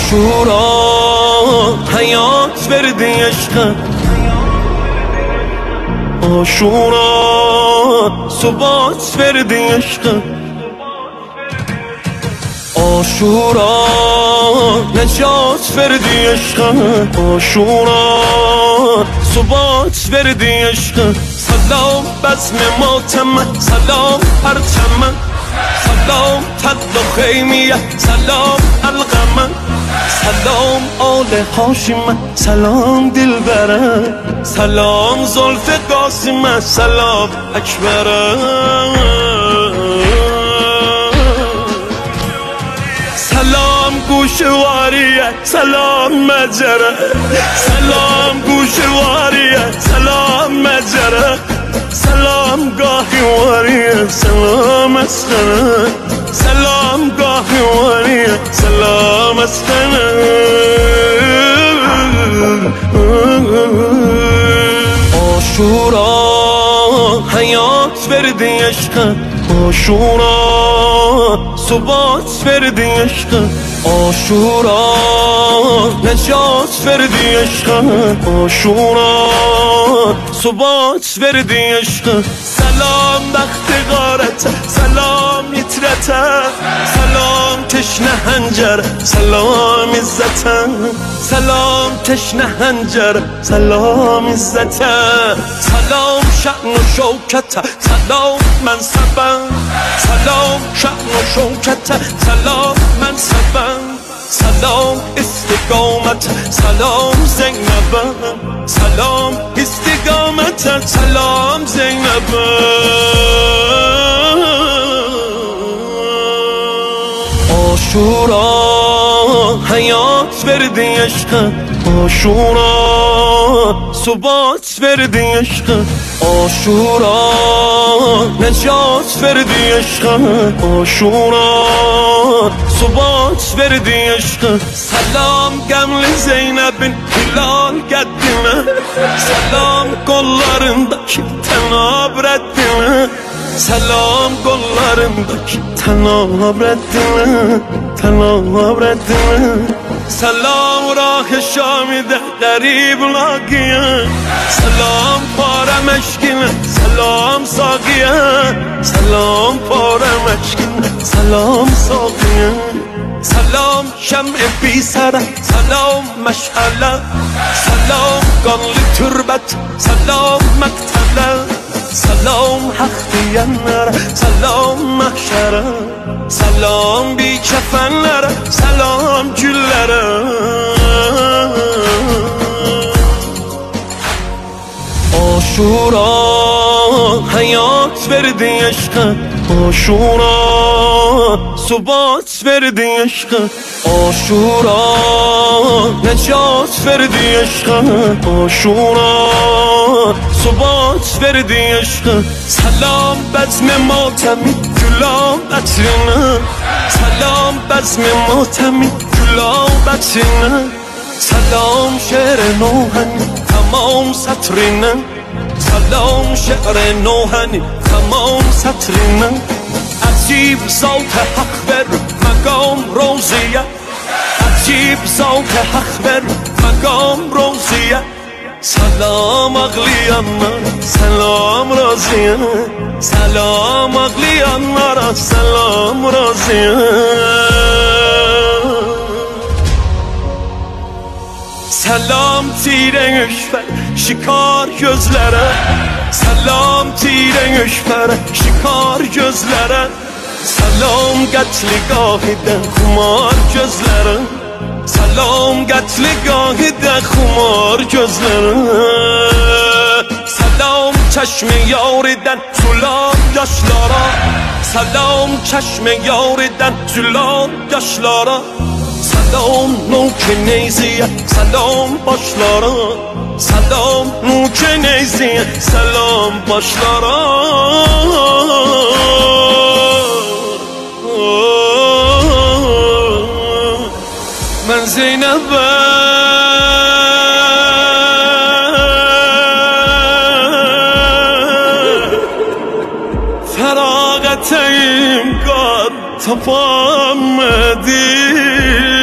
آشورا حیات وردی عشق، آشورا ثبات وردی عشق، آشورا نجات وردی عشق، آشورا ثبات وردی عشق. سلام بزم ماتم، سلام پرچم، سلام تل و خیمیه، سلام القمه، سلام آل هاشم، سلام دلبره، سلام زلف قاسم، سلام اکبره، سلام گوشواریه، سلام مجره، سلام گوشواریه، سلام مجره، سلام گاهیواریه، سلام اسخنه، سلام گاهیواریه، سلام اسخنه. آشورا حیات وردی عشق، آشورا ثبات وردی عشق، آشورا نجات وردی عشق، آشورا ثبات وردی عشق. سلام بخت غارت، سلام یترت، سلام تشنه هنجر، سلام عزت، سلام تشنه هنجر، سلام عزت، سلام شأن و شوکت، سلام منصب، سلام شأن و شوکت، سلام منصب، سلام استقامت، سلام زینب، سلام استقامت، سلام زینب. آشورا حیات وردی عشق، آشورا ثبات وردی عشق، آشورا نجات وردی عشق، آشورا ثبات وردی عشق. سلام گمل زینب'in hilal qəddinə, سلام qollarındakı tənab rəddinə، سلام qollarındakı tənab rəddinə، tənab rəddinə. سلام راه شامیده غریب لاغیه، سلام پاره مشکینه، سلام ساقیه، سلام پاره مشکینه، سلام ساقیه، سلام شمع بی سره، سلام مشعله، سلام قانlı تربت، سلام مقتله، سلام حق diyenlere، سلام محشره، سلام بی kefenlere، سلام güllere. آشورا حیات وردی عشق، آشورا ثبات وردی عشق، آشورا نجات وردی عشق، آشورا ثبات وردی عشق. سلام بزم ماتمی گلاب عطرینه، سلام بزم ماتمی گلاب عطرینه، سلام شعر نوحنی تمام سطرینه، سلام شعر نوحنی تمام سطرینه. عجیب ذات حق بر مقام روزیه، عجیب ذات حق بر مقام روزیه. سلام ağlayanlara، سلام razıya، سلام ağlayanlara، سلام razıya. سلام تیره üşfer şikar gözlere، سلام تیره üşfer şikar gözlere، سلام qətliqahıdan xumar gözlere، سلام qətliqahıdan xumar gözlere. سلام چشم یاریدن زلال yaşlara، سلام چشم یاریدن زلال yaşlara، سلام نوک نیزیه، سلام başlara، سلام نوک نیزیه، سلام başlara. من زینب'e فراغتیم کار تپامدی.